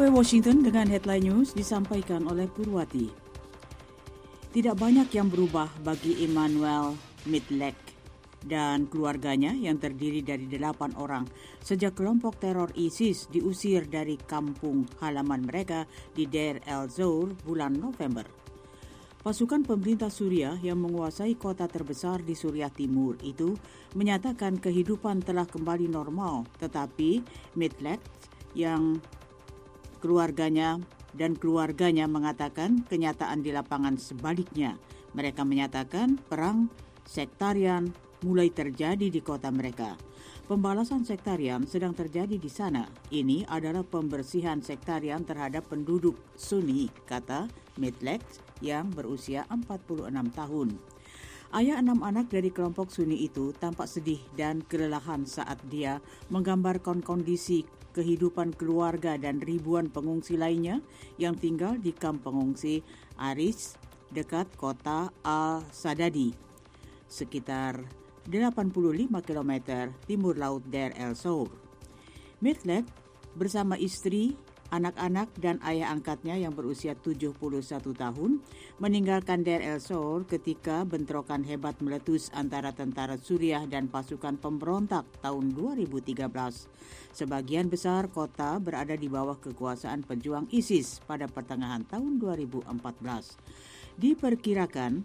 VOA Washington dengan headline news disampaikan oleh Purwati. Tidak banyak yang berubah bagi Emmanuel Midlek dan keluarganya yang terdiri dari 8 orang sejak kelompok teror ISIS diusir dari kampung halaman mereka di Deir el-Zor bulan November. Pasukan pemerintah Suriah yang menguasai kota terbesar di Suriah Timur itu menyatakan kehidupan telah kembali normal, tetapi Midlek yang keluarganya mengatakan kenyataan di lapangan sebaliknya. Mereka menyatakan perang sektarian mulai terjadi di kota mereka. Pembalasan sektarian sedang terjadi di sana. Ini adalah pembersihan sektarian terhadap penduduk Sunni, kata Midlek yang berusia 46 tahun. Ayah 6 anak dari kelompok Sunni itu tampak sedih dan kelelahan saat dia menggambarkan kondisi kehidupan keluarga dan ribuan pengungsi lainnya yang tinggal di kamp pengungsi Aris dekat kota Al-Sadadi, sekitar 85 km timur laut Deir el-Zor. Midlek bersama istri, anak-anak dan ayah angkatnya yang berusia 71 tahun meninggalkan Deir el-Zor ketika bentrokan hebat meletus antara tentara Suriah dan pasukan pemberontak tahun 2013. Sebagian besar kota berada di bawah kekuasaan pejuang ISIS pada pertengahan tahun 2014. Diperkirakan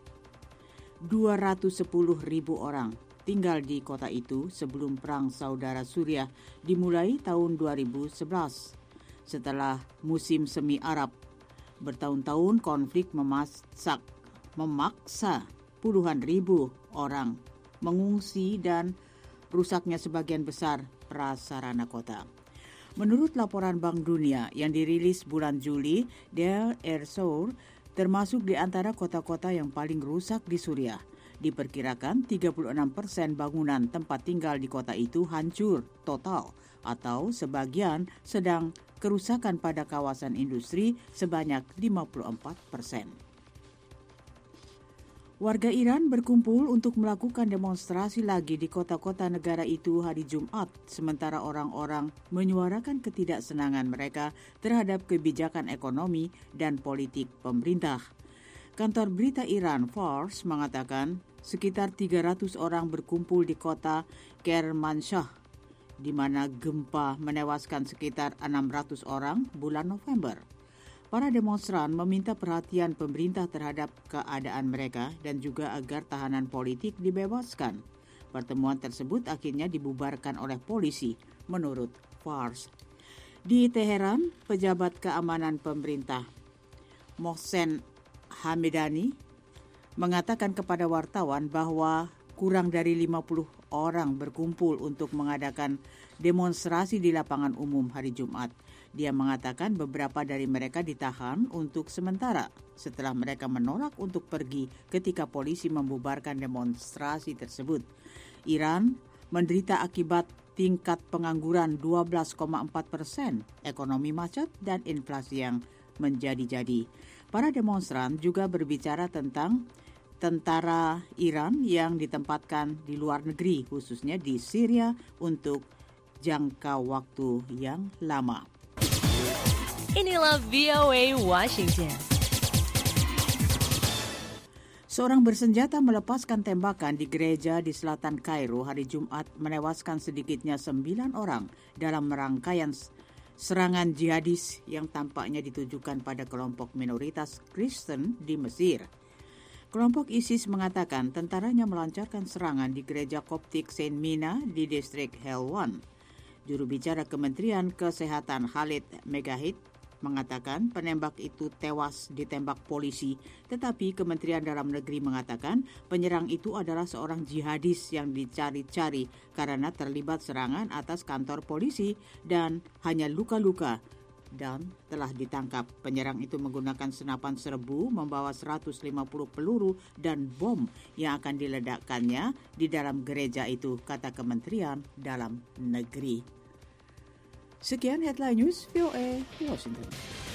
210.000 orang tinggal di kota itu sebelum perang saudara Suriah dimulai tahun 2011. Setelah musim semi Arab, bertahun-tahun konflik memaksa puluhan ribu orang mengungsi dan rusaknya sebagian besar prasarana kota. Menurut laporan Bank Dunia yang dirilis bulan Juli, Deir el-Zor termasuk di antara kota-kota yang paling rusak di Suriah. Diperkirakan 36% bangunan tempat tinggal di kota itu hancur total atau sebagian sedang kerusakan pada kawasan industri sebanyak 54%. Warga Iran berkumpul untuk melakukan demonstrasi lagi di kota-kota negara itu hari Jumat, sementara orang-orang menyuarakan ketidaksenangan mereka terhadap kebijakan ekonomi dan politik pemerintah. Kantor berita Iran Fars mengatakan sekitar 300 orang berkumpul di kota Kermanshah, di mana gempa menewaskan sekitar 600 orang bulan November. Para demonstran meminta perhatian pemerintah terhadap keadaan mereka dan juga agar tahanan politik dibebaskan. Pertemuan tersebut akhirnya dibubarkan oleh polisi, menurut Fars. Di Teheran, pejabat keamanan pemerintah Mohsen Hamedani mengatakan kepada wartawan bahwa kurang dari 50 orang berkumpul untuk mengadakan demonstrasi di lapangan umum hari Jumat. Dia mengatakan beberapa dari mereka ditahan untuk sementara setelah mereka menolak untuk pergi ketika polisi membubarkan demonstrasi tersebut. Iran menderita akibat tingkat pengangguran 12,4%, ekonomi macet dan inflasi yang menjadi-jadi. Para demonstran juga berbicara tentang tentara Iran yang ditempatkan di luar negeri, khususnya di Syria untuk jangka waktu yang lama. Inilah VOA Washington. Seorang bersenjata melepaskan tembakan di gereja di selatan Kairo hari Jumat menewaskan sedikitnya 9 orang dalam rangkaian serangan jihadis yang tampaknya ditujukan pada kelompok minoritas Kristen di Mesir. Kelompok ISIS mengatakan tentaranya melancarkan serangan di gereja Koptik Saint Mina di distrik Helwan. Juru bicara Kementerian Kesehatan Khalid Megahid mengatakan penembak itu tewas ditembak polisi, tetapi Kementerian Dalam Negeri mengatakan penyerang itu adalah seorang jihadis yang dicari-cari karena terlibat serangan atas kantor polisi dan hanya luka-luka dan telah ditangkap. Penyerang itu menggunakan senapan serbu membawa 150 peluru dan bom yang akan diledakkannya di dalam gereja itu, kata Kementerian Dalam Negeri. Sekian Headline News VOA Washington.